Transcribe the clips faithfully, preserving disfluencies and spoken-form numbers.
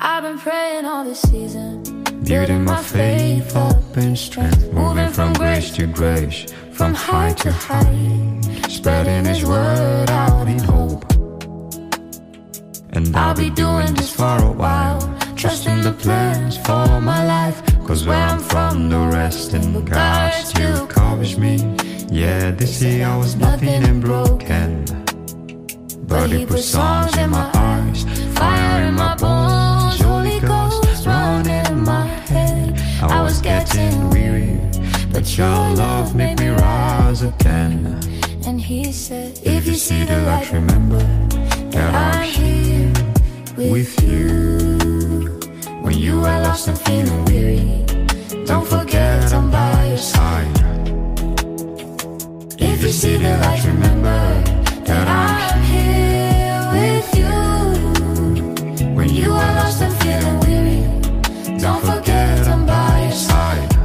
I've been praying all this season, building my faith up in strength, moving from grace to grace, from height to height, spreading His word out in hope. And I'll be doing this for a while, trusting the plans for my life. Cause where I'm from, no resting, but God still covers me. Yeah, they say I was nothing and broken, but He put songs in my eyes, fire in my bones, Holy Ghost running in my head. I was getting weary, but your love made me rise again. And He said, if you see the light, remember that I'm here with you. When you are lost and feeling weary, don't forget I'm by your side. If you see the light, remember that I'm here with you. When you are lost and feeling weary, don't forget I'm by your side.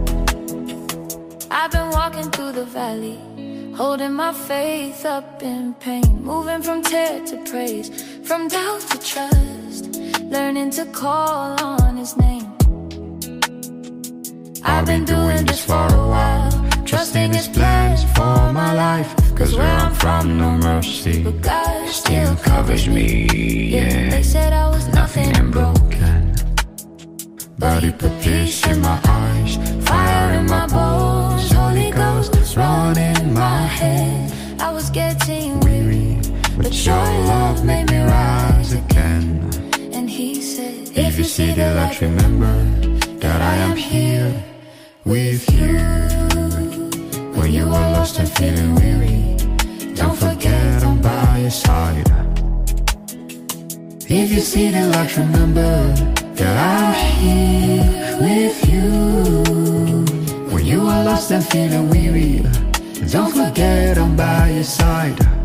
I've been walking through the valley, holding my faith up in pain, moving from tear to praise, from doubt to trust, learning to call on His name. I've been doing this for a while, trusting His plans for my life. Cause where I'm from, no mercy, but God still covers me. Yeah, they said I was nothing and broken, but He put peace in my eyes, fire in my bones, Holy Ghost running in my head. I was getting weary, but your love made me rise again. And He said, if you see the light, remember that I am here with you. When you are lost and feeling weary, don't forget I'm by your side. If you see the light, remember that I'm here with you. When you are lost and feeling weary, don't forget I'm by your side.